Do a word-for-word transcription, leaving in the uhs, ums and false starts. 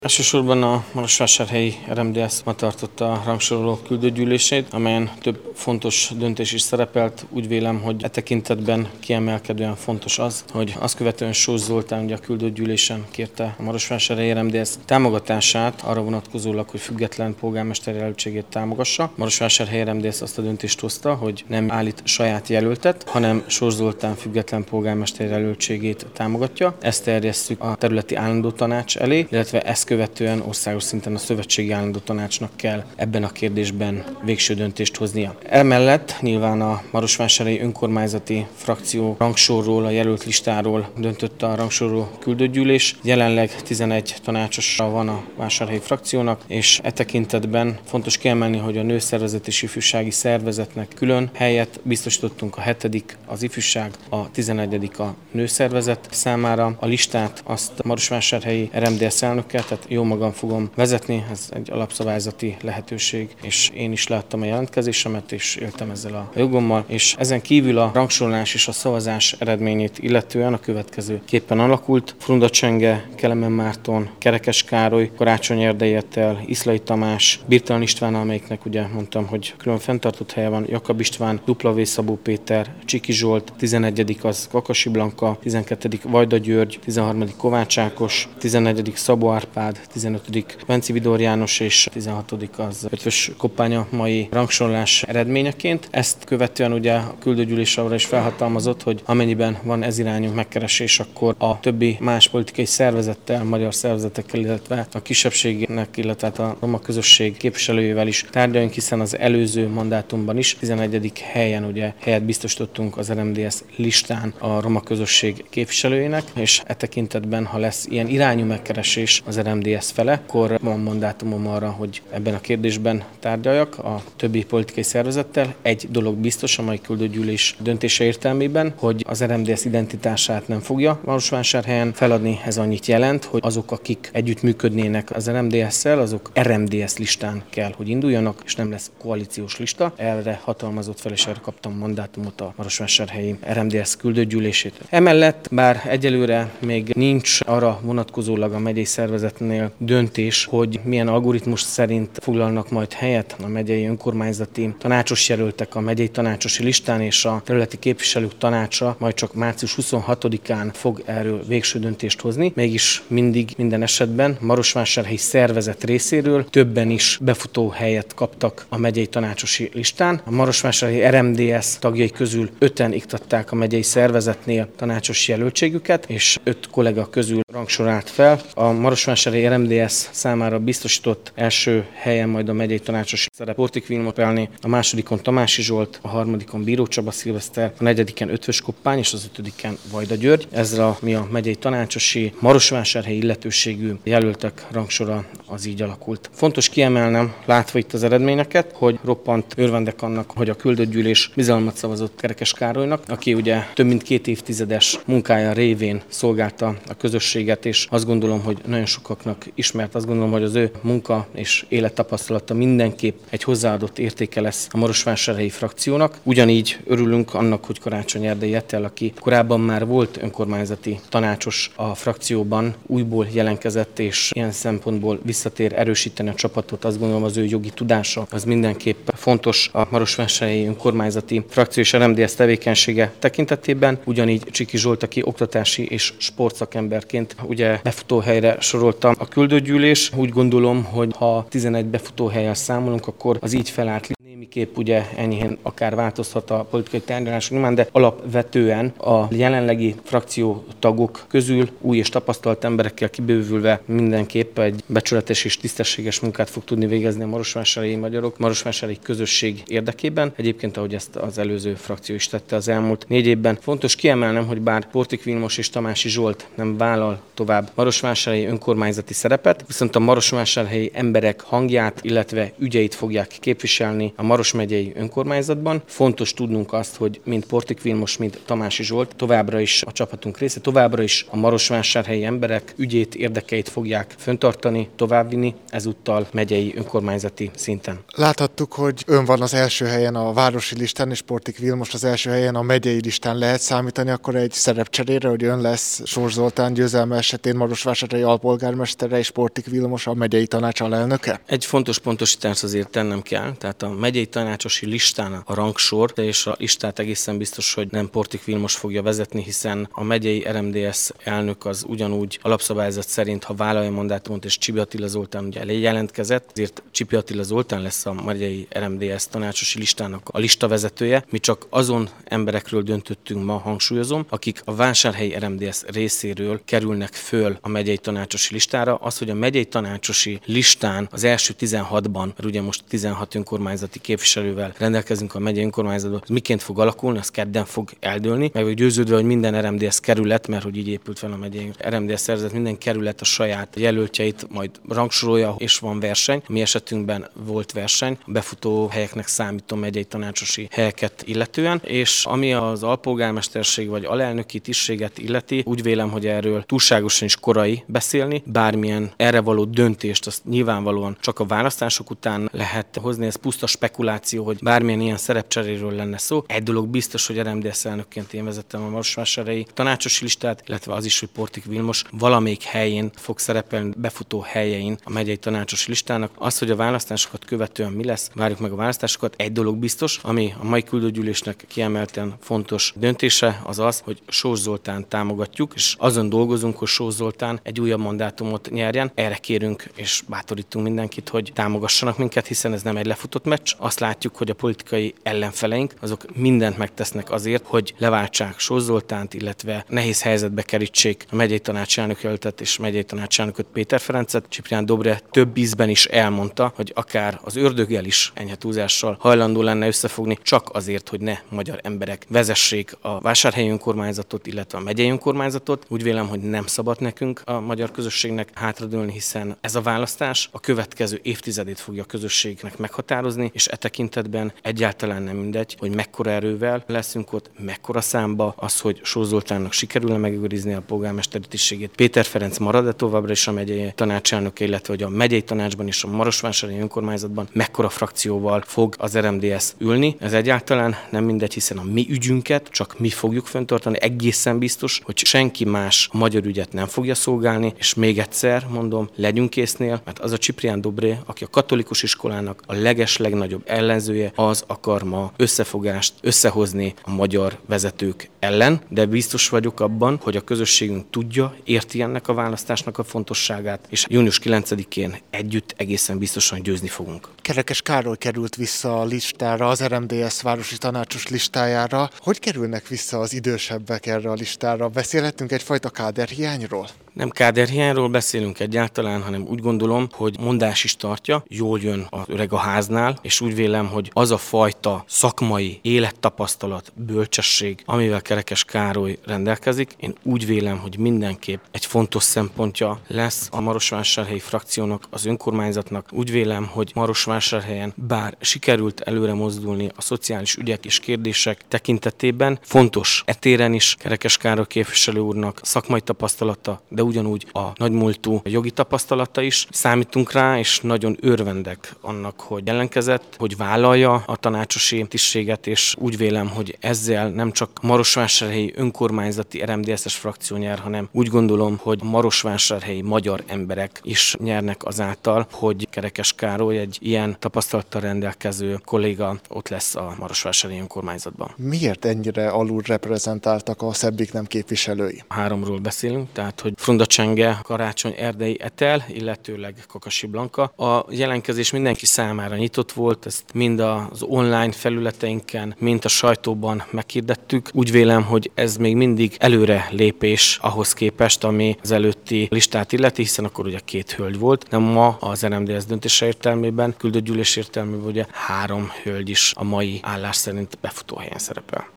Elsősorban a marosvásárhelyi er em dé es ma tartotta a rangsoroló küldőgyűlését, amelyen több fontos döntés is szerepelt. Úgy vélem, hogy e tekintetben kiemelkedően fontos az, hogy azt követően Sós Zoltán ugye a küldőgyűlésen kérte a marosvásárhelyi er em dé es támogatását arra vonatkozólag, hogy független polgármester jelöltségét támogassa. Marosvásárhelyi er em dé es azt a döntést hozta, hogy nem állít saját jelöltet, hanem Sós Zoltán független polgármester jelöltségét támogatja. Ezt terjesszük a területi állandó tanács elé, illetve ezt követően országos szinten a szövetségi állandó tanácsnak kell ebben a kérdésben végső döntést hoznia. Emellett nyilván a marosvásárhelyi önkormányzati frakció rangsorról, a jelölt listáról döntött a rangsoroló küldőgyűlés. Jelenleg tizenegy tanácsosa van a vásárhelyi frakciónak, és e tekintetben fontos kiemelni, hogy a nőszervezet és ifjúsági szervezetnek külön helyet biztosítottunk, a hetedik az ifjúság, a tizenegyedik a nőszervezet számára. A listát azt a marosvásárhelyi er em dé es elnöke, tehát jó magam fogom vezetni, ez egy alapszabályzati lehetőség, és én is láttam a jelentkezésemet, és éltem ezzel a jogommal, és ezen kívül a rangsorolás és a szavazás eredményét illetően a következő képpen alakult. Frunda Csenge, Kelemen Márton, Kerekes Károly, Karácsony Erdéllyel, Iszlay Tamás, Birtalan István, amelyiknek ugye mondtam, hogy külön fenntartott helye van, Jakab István, W. Szabó Péter, Csiki Zsolt, tizenegyedik az Kakasi Blanka, tizenkettedik Vajda György, tizenharmadik Kovács Ákos, tizennegyedik Szabó Árpád, tizenötödik Benci Vidor János és tizenhatodik az Ötvös Koppánya mai rangsorolás eredményeként. Ezt követően ugye a küldőgyűlés arra is felhatalmazott, hogy amennyiben van ez irányú megkeresés, akkor a többi más politikai szervezettel, magyar szervezetekkel, illetve a kisebbségnek, illetve a roma közösség képviselőjével is tárgyaljunk, hiszen az előző mandátumban is tizenegyedik helyen ugye helyet biztosítottunk az er em dé es listán a roma közösség képviselőjének, és e tekintetben, ha lesz ilyen irányú megkeresés az er em dé es fele, akkor van mandátumom arra, hogy ebben a kérdésben tárgyaljak a többi politikai szervezettel. Egy dolog biztos a mai küldőgyűlés döntése értelmében, hogy az er em dé es identitását nem fogja Marosvásárhelyen feladni. Ez annyit jelent, hogy azok, akik együttműködnének az er em dé es-szel, azok er em dé es listán kell, hogy induljanak, és nem lesz koalíciós lista. Erre hatalmazott fel, és erre kaptam mandátumot a marosvásárhelyi er em dé es küldőgyűlését. Emellett, bár egyelőre még nincs arra vonatkozólag a megyei szervezetnél döntés, hogy milyen algoritmus szerint foglalnak majd helyet a megyei önkormányzati tanácsos jelöltek a megyei tanácsosi listán, és a területi képviselők tanácsa majd csak március huszonhatodikán fog erről végső döntést hozni. Mégis mindig, minden esetben marosvásárhelyi szervezet részéről többen is befutó helyet kaptak a megyei tanácsosi listán. A marosvásárhelyi er em dé es tagjai közül öten iktatták a megyei szervezetnél tanácsos jelöltségüket, és öt kollega közül rangsorált fel. A marosvásárhelyi er em dé es számára biztosított első helyen majd a megyei tanácsos szerep Portik Vilmos Pelné, a másodikon Tamási Zsolt, a harmadikon Bíró Csaba Szilveszter, a negyediken Ötvös Koppány és az ötödiken Vajda György. Ezzel a, mi a megyei tanácsosi marosvásárhelyi illetőségű jelöltek rangsora az így alakult. Fontos kiemelnem, látva itt az eredményeket, hogy roppant örvendek annak, hogy a küldőgyűlés bizalmat szavazott Kerekes Károlynak, aki ugye több mint két évtizedes munkája révén szolgálta a közösséget, és azt gondolom, hogy nagyon sokaknak ismert. Azt gondolom, hogy az ő munka és élettapasztalata mindenképp egy hozzáadott értéke lesz a marosvásárhelyi frakciónak. Ugyanígy örülünk annak, hogy Karácsony Erdéllyel, aki korábban már volt önkormányzati tanácsos a frakcióban, újból jelentkezett, és ilyen szempontból visszatér erősíteni a csapatot. Azt gondolom, az ő jogi tudása az mindenképp fontos a marosvásárhelyi önkormányzati frakció és er em dé es tevékenysége tekintetében. Ugyanígy Csiki Zsolt, aki oktatási és sportszakemberként ugye befutóhelyre sorolta a küldőgyűlés. Úgy gondolom, hogy ha tizenegy befutóhellyel számolunk, akkor az így felállt némiképp ugye enyhén akár változhat a politikai tárgyalások nyomán, de alapvetően a jelenlegi frakciótagok közül új és tapasztalt emberekkel kibővülve mindenképp egy becsületes és tisztességes munkát fog tudni végezni a marosvásárhelyi magyarok, marosvásárhelyi közösség érdekében. Egyébként, ahogy ezt az előző frakció is tette az elmúlt négy évben. Fontos kiemelnem, hogy bár Portik Vilmos és Tamási Zsolt nem vállal tovább marosvásárhelyi önkormányzati szerepet, viszont a marosvásárhelyi emberek hangját, illetve ügyeit fogják képviselni a Maros megyei önkormányzatban. Fontos tudnunk azt, hogy mind Portik Vilmos, mind Tamási Zsolt továbbra is a csapatunk része, továbbra is a marosvásárhelyi emberek ügyét, érdekeit fogják fenntartani, továbbvinni, ezúttal megyei önkormányzati szinten. Láthattuk, hogy ön van az első helyen a városi listán, és Portik Vilmos az első helyen a megyei listán. Lehet számítani akkor egy szerepcserére, hogy ön lesz Sós Zoltán győzelme esetén Marosvásárhelyi alpolgármestere és Portik Vilmos a megyei tanács alelnöke? Egy fontos pontosítást azért tennem kell, tehát a megyei tanácsosi listán a rangsor, és a listát egészen biztos, hogy nem Portik Vilmos fogja vezetni, hiszen a megyei er em dé es elnök az ugyanúgy alapszabályzat szerint, ha vállalja mandátumot, és Csibi Attila Zoltán ugye elé jelentkezett, ezért Csibi Attila Zoltán lesz a megyei er em dé es tanácsosi listának a listavezetője. Mi csak azon emberekről döntöttünk ma, hangsúlyozom, akik a vásárhelyi er em dé es részéről kerülnek föl a megyei tanácsosi listára. Az, hogy a megyei tanácsosi listán az első tizenhatban, mert ugye most tizenhat önkormányzati képviselővel rendelkezünk a megyei önkormányzatban, miként fog alakulni, az kedden fog eldőlni. Meg vagy győződve, hogy minden er em dé es kerület, mert hogy így épült fel a megyei er em dé es szervezet, minden kerület a saját jelöltjeit majd rangsorolja, és van verseny. Mi esetünkben volt verseny, a befutó helyeknek számító megyei tanácsosi helyeket illetően, és ami az alpolgármesterség vagy alelnöki tisztséget illeti, úgy vélem, hogy erről túlságosan is korai beszélni, bármilyen erre való döntést, azt nyilvánvalóan csak a választások után lehet hozni, ez puszta spekuláció, hogy bármilyen ilyen szerepcseréről lenne szó. Egy dolog biztos, hogy er em dé es elnökként én vezettem a marosvásárhelyi tanácsosi listát, illetve az is, hogy Portik Vilmos valamelyik helyén fog szerepelni, befutó helyein a megyei tanácsosi listának. Az, hogy a választásokat követően mi lesz, várjuk meg a választásokat. Egy dolog biztos, ami a mai küldőgyűlésnek kiemelten fontos döntése, az az, hogy Sós Zoltán támogatjuk, és azon dolgozunk, hogy Sós Zoltán egy újabb mandátumot nyerjen. Erre kérünk és bátorítunk mindenkit, hogy támogassanak minket, hiszen ez nem egy lefutott meccs. Azt látjuk, hogy a politikai ellenfeleink azok mindent megtesznek azért, hogy leváltsák Sós Zoltánt, illetve nehéz helyzetbe kerítsék a megyei tanácselnökjelöltet és megyei tanácselnököt Péter Ferencet. Ciprián Dobre több ízben is elmondta, hogy akár az ördöggel is enyhe túlzással hajlandó lenne összefogni, csak azért, hogy ne magyar emberek vezessék a vásárhelyi önkormányzatot, illetve a megyei önkormányzatot. Úgy vélem, hogy nem szabad nekünk a magyar közösségnek hátradőlni, hiszen ez a választás a következő évtizedét fogja a közösségnek meghatározni, és e tekintetben egyáltalán nem mindegy, hogy mekkora erővel leszünk ott, mekkora számba, az, hogy Sós Zoltánnak sikerül megőrizni a polgármesteri tisztségét. Péter Ferenc marad-e továbbra is a megyei tanácselnöke, illetve hogy a megyei tanácsban és a marosvásárhelyi önkormányzatban mekkora frakcióval fog az er em dé es ülni. Ez egyáltalán nem mindegy, hiszen a mi ügyünket csak mi fogjuk fenntartani. Egészen biztos, hogy senki más a magyar ügyet nem fogja szolgálni, és még egyszer mondom, legyünk késznél, mert az a Ciprián Dobré, aki a katolikus iskolának a leges legnagyobb ellenzője, az akar ma összefogást összehozni a magyar vezetők ellen, de biztos vagyok abban, hogy a közösségünk tudja, érti ennek a választásnak a fontosságát, és június kilencedikén együtt egészen biztosan győzni fogunk. Kerekes Károly került vissza a listára, az er em dé es városi tanácsos listájára. Hogy kerülnek vissza az idősebbek erre a listára? Beszélhetünk egyfajta káderhiányról? Nem káderhiányról beszélünk egyáltalán, hanem úgy gondolom, hogy mondás is tartja, jól jön az öreg a háznál, és úgy vélem, hogy az a fajta szakmai élettapasztalat, bölcsesség, amivel Kerekes Károly rendelkezik, én úgy vélem, hogy mindenképp egy fontos szempontja lesz a marosvásárhelyi frakciónak, az önkormányzatnak. Úgy vélem, hogy Marosvásárhelyen bár sikerült előre mozdulni a szociális ügyek és kérdések tekintetében, fontos etéren is Kerekes Károly képviselő úrnak szakmai tapasztalata, de ugyanúgy a nagymúltú jogi tapasztalata is. Számítunk rá, és nagyon örvendek annak, hogy jelentkezett, hogy vállalja a tanácsosi tisztséget, és úgy vélem, hogy ezzel nem csak marosvásárhelyi önkormányzati er em dé es-es frakció nyer, hanem úgy gondolom, hogy marosvásárhelyi magyar emberek is nyernek azáltal, hogy Kerekes Károly egy ilyen tapasztalattal rendelkező kolléga ott lesz a marosvásárhelyi önkormányzatban. Miért ennyire alul reprezentáltak a Szebbik nem képviselői? Háromról beszélünk, tehát hogy Frunda Csenge, Karácsony Erdei Etel, illetőleg Kakasi Blanka. A jelentkezés mindenki számára nyitott volt, ezt mind az online felületeinken, mind a sajtóban meghirdettük. Úgy vélem, hogy ez még mindig előre lépés ahhoz képest, ami az előtti listát illeti, hiszen akkor ugye két hölgy volt. Nem ma az er em dé es döntése értelmében, küldött gyűlés értelmében ugye három hölgy is a mai állás szerint befutóhelyen szerepel.